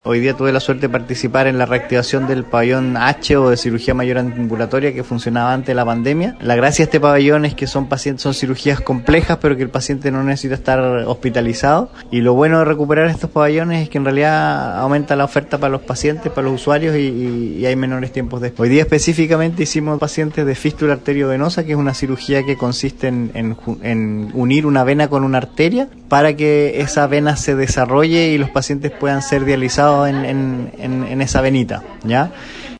Hoy día tuve la suerte de participar en la reactivación del pabellón H o de cirugía mayor ambulatoria que funcionaba antes de la pandemia. La gracia de este pabellón es que son cirugías complejas, pero que el paciente no necesita estar hospitalizado. Y lo bueno de recuperar estos pabellones es que en realidad aumenta la oferta para los pacientes, para los usuarios y hay menores tiempos de espera. Hoy día específicamente hicimos pacientes de fístula arteriovenosa, que es una cirugía que consiste en unir una vena con una arteria para que esa vena se desarrolle y los pacientes puedan ser dializados en esa venita, ¿ya?